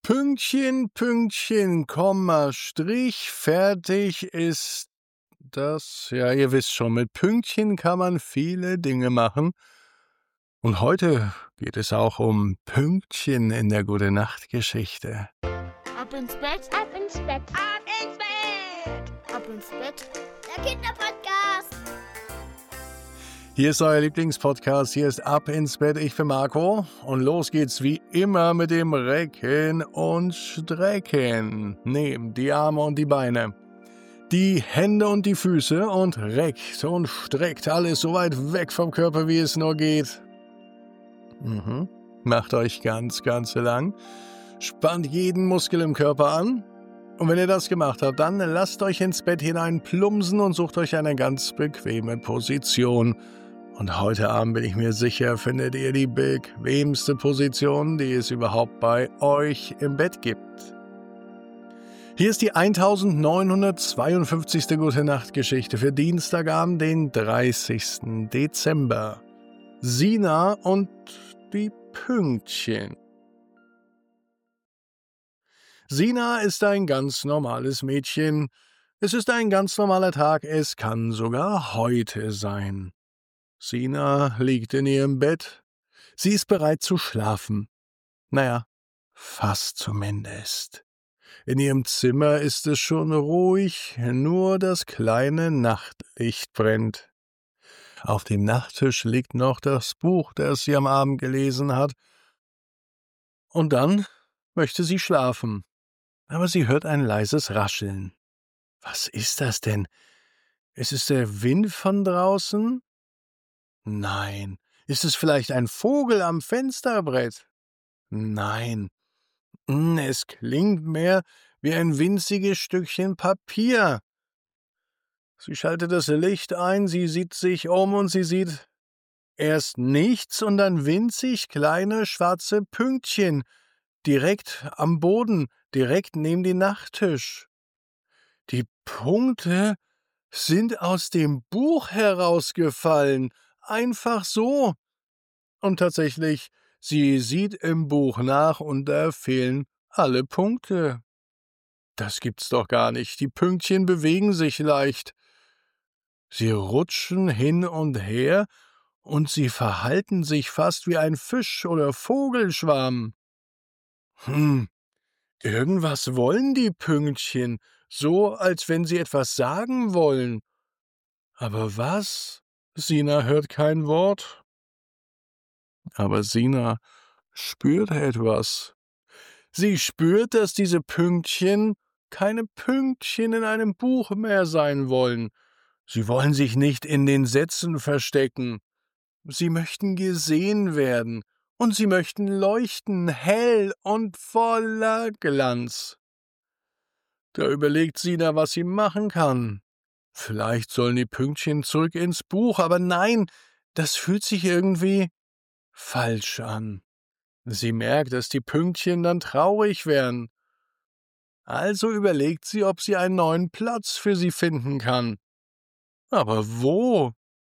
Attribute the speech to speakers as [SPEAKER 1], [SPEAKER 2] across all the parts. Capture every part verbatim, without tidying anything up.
[SPEAKER 1] Pünktchen, Pünktchen, Komma, Strich, fertig ist das. Ja, ihr wisst schon, mit Pünktchen kann man viele Dinge machen. Und heute geht es auch um Pünktchen in der Gute-Nacht-Geschichte.
[SPEAKER 2] Ab ins Bett,
[SPEAKER 3] Ab ins Bett,
[SPEAKER 4] Ab ins Bett!
[SPEAKER 2] ab ins Bett.
[SPEAKER 4] Der Kinderpodcast.
[SPEAKER 1] Hier ist euer Lieblingspodcast, hier ist Ab ins Bett, ich bin Marco. Und los geht's wie immer mit dem Recken und Strecken. Nehmt die Arme und die Beine, die Hände und die Füße und reckt und streckt alles so weit weg vom Körper, wie es nur geht. Mhm. Macht euch ganz, ganz lang. Spannt jeden Muskel im Körper an. Und wenn ihr das gemacht habt, dann lasst euch ins Bett hinein plumpsen und sucht euch eine ganz bequeme Position. Und heute Abend bin ich mir sicher, findet ihr die bequemste Position, die es überhaupt bei euch im Bett gibt. Hier ist die neunzehnhundertzweiundfünfzigste Gute-Nacht-Geschichte für Dienstagabend, den dreißigsten Dezember. Sina und die Pünktchen. Sina ist ein ganz normales Mädchen. Es ist ein ganz normaler Tag, es kann sogar heute sein. Sina liegt in ihrem Bett. Sie ist bereit zu schlafen. Naja, fast zumindest. In ihrem Zimmer ist es schon ruhig, nur das kleine Nachtlicht brennt. Auf dem Nachttisch liegt noch das Buch, das sie am Abend gelesen hat. Und dann möchte sie schlafen. Aber sie hört ein leises Rascheln. Was ist das denn? Ist es der Wind von draußen? Nein. Ist es vielleicht ein Vogel am Fensterbrett? Nein. Es klingt mehr wie ein winziges Stückchen Papier. Sie schaltet das Licht ein, sie sieht sich um und sie sieht erst nichts und dann winzig kleine schwarze Pünktchen, direkt am Boden, direkt neben dem Nachttisch. Die Punkte sind aus dem Buch herausgefallen, einfach so. Und tatsächlich, sie sieht im Buch nach und da fehlen alle Punkte. Das gibt's doch gar nicht, die Pünktchen bewegen sich leicht. Sie rutschen hin und her und sie verhalten sich fast wie ein Fisch- oder Vogelschwarm. Hm, irgendwas wollen die Pünktchen, so als wenn sie etwas sagen wollen. Aber was? Sina hört kein Wort. Aber Sina spürt etwas. Sie spürt, dass diese Pünktchen keine Pünktchen in einem Buch mehr sein wollen. Sie wollen sich nicht in den Sätzen verstecken. Sie möchten gesehen werden. Und sie möchten leuchten, hell und voller Glanz. Da überlegt Sina, was sie machen kann. Vielleicht sollen die Pünktchen zurück ins Buch, aber nein, das fühlt sich irgendwie falsch an. Sie merkt, dass die Pünktchen dann traurig werden. Also überlegt sie, ob sie einen neuen Platz für sie finden kann. Aber wo?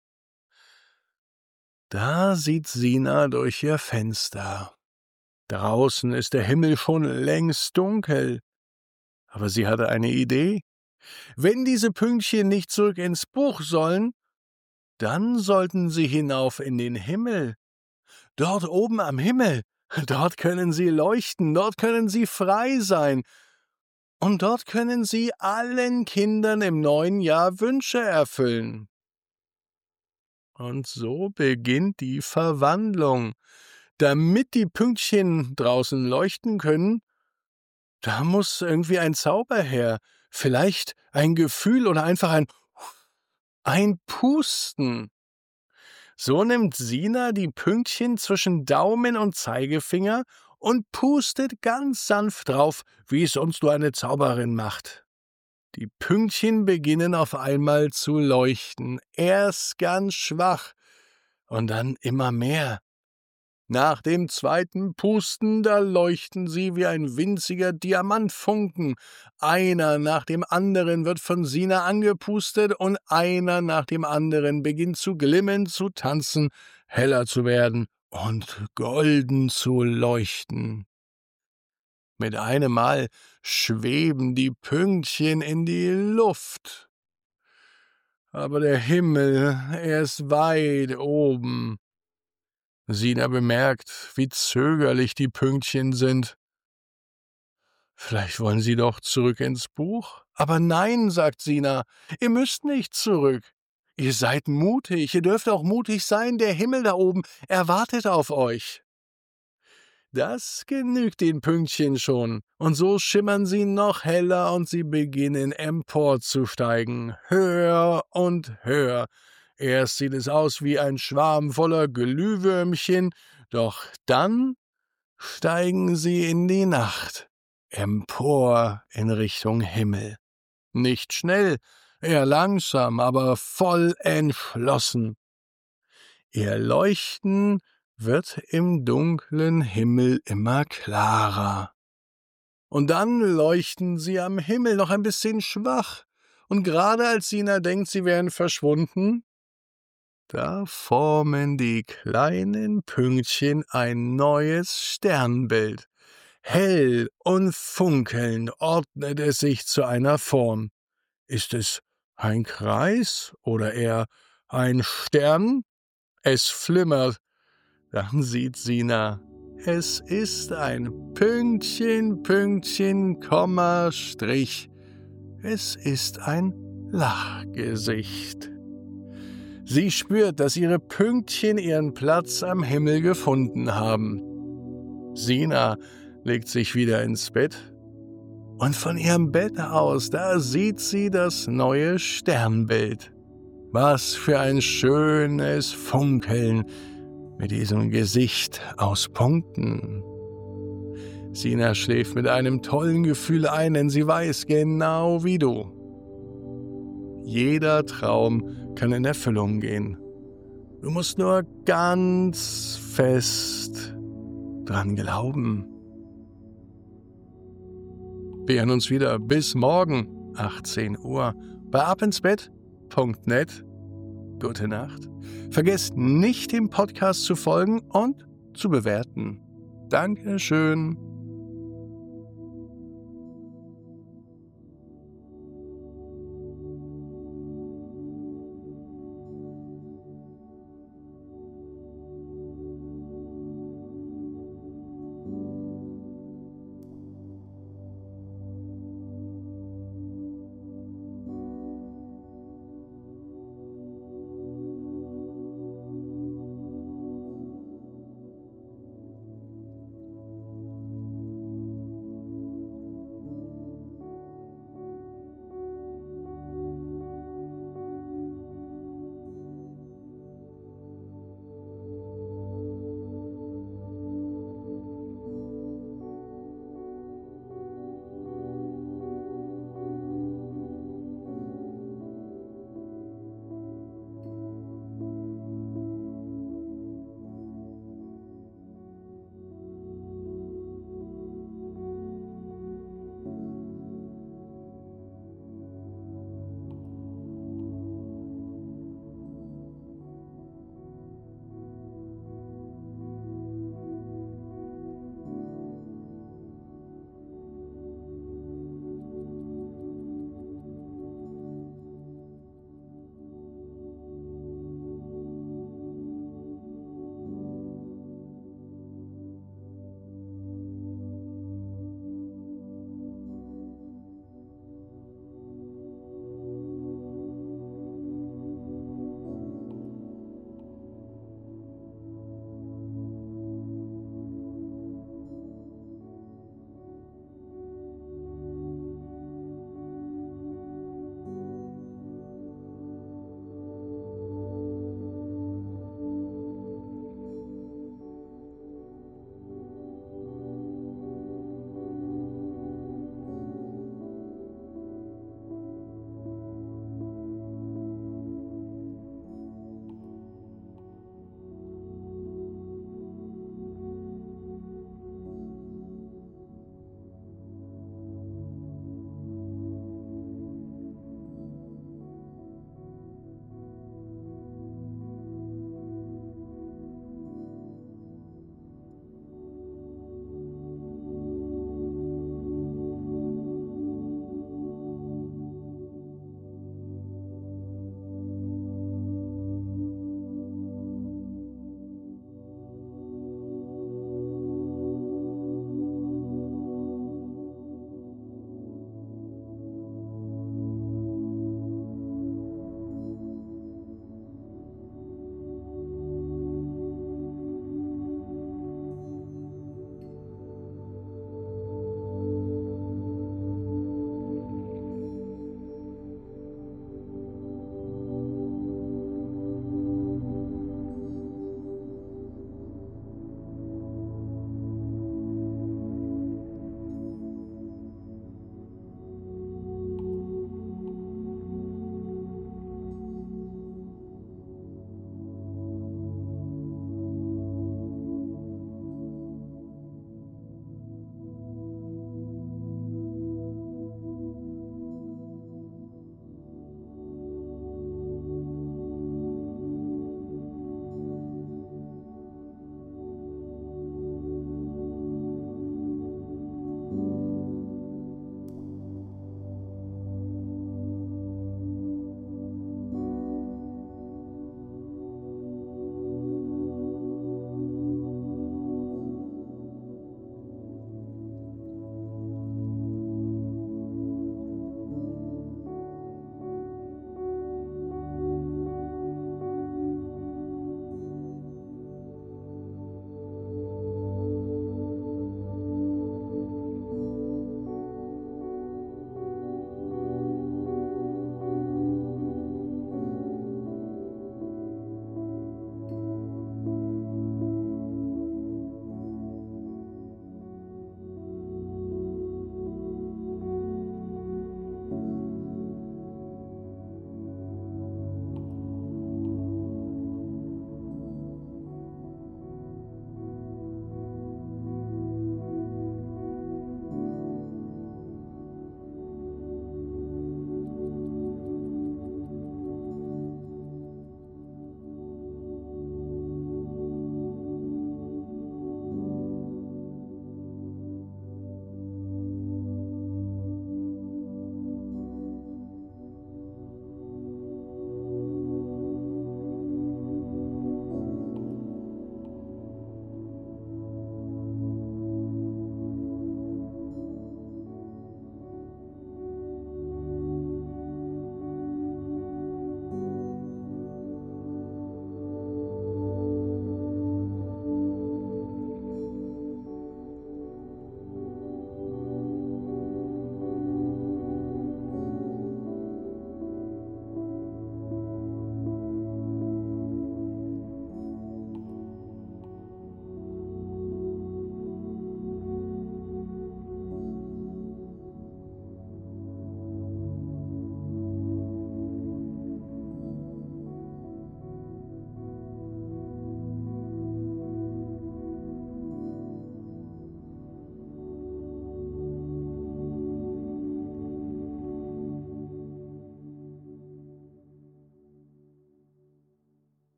[SPEAKER 1] Da sieht Sina durch ihr Fenster. Draußen ist der Himmel schon längst dunkel. Aber sie hatte eine Idee. Wenn diese Pünktchen nicht zurück ins Buch sollen, dann sollten sie hinauf in den Himmel. Dort oben am Himmel, dort können sie leuchten, dort können sie frei sein. Und dort können sie allen Kindern im neuen Jahr Wünsche erfüllen. Und so beginnt die Verwandlung. Damit die Pünktchen draußen leuchten können, da muss irgendwie ein Zauber her. Vielleicht ein Gefühl oder einfach ein, ein Pusten. So nimmt Sina die Pünktchen zwischen Daumen und Zeigefinger und pustet ganz sanft drauf, wie es sonst nur eine Zauberin macht. Die Pünktchen beginnen auf einmal zu leuchten, erst ganz schwach und dann immer mehr. Nach dem zweiten Pusten, da leuchten sie wie ein winziger Diamantfunken. Einer nach dem anderen wird von Sina angepustet und einer nach dem anderen beginnt zu glimmen, zu tanzen, heller zu werden und golden zu leuchten. Mit einem Mal schweben die Pünktchen in die Luft. Aber der Himmel, er ist weit oben. Sina bemerkt, wie zögerlich die Pünktchen sind. Vielleicht wollen sie doch zurück ins Buch? Aber nein, sagt Sina, ihr müsst nicht zurück. Ihr seid mutig, ihr dürft auch mutig sein, der Himmel da oben, er wartet auf euch. Das genügt den Pünktchen schon, und so schimmern sie noch heller und sie beginnen emporzusteigen, höher und höher. Erst sieht es aus wie ein Schwarm voller Glühwürmchen, doch dann steigen sie in die Nacht, empor in Richtung Himmel. Nicht schnell, eher langsam, aber voll entschlossen. Ihr Leuchten wird im dunklen Himmel immer klarer. Und dann leuchten sie am Himmel noch ein bisschen schwach, und gerade als Sina denkt, sie wären verschwunden, da formen die kleinen Pünktchen ein neues Sternbild. Hell und funkelnd ordnet es sich zu einer Form. Ist es ein Kreis oder eher ein Stern? Es flimmert. Dann sieht Sina, es ist ein Pünktchen, Pünktchen, Komma, Strich. Es ist ein Lachgesicht. Sie spürt, dass ihre Pünktchen ihren Platz am Himmel gefunden haben. Sina legt sich wieder ins Bett, und von ihrem Bett aus, da sieht sie das neue Sternbild. Was für ein schönes Funkeln mit diesem Gesicht aus Punkten. Sina schläft mit einem tollen Gefühl ein, denn sie weiß, genau wie du, jeder Traum kann in Erfüllung gehen. Du musst nur ganz fest dran glauben. Wir hören uns wieder bis morgen, achtzehn Uhr, bei abinsbett punkt net. Gute Nacht. Vergesst nicht, dem Podcast zu folgen und zu bewerten. Dankeschön.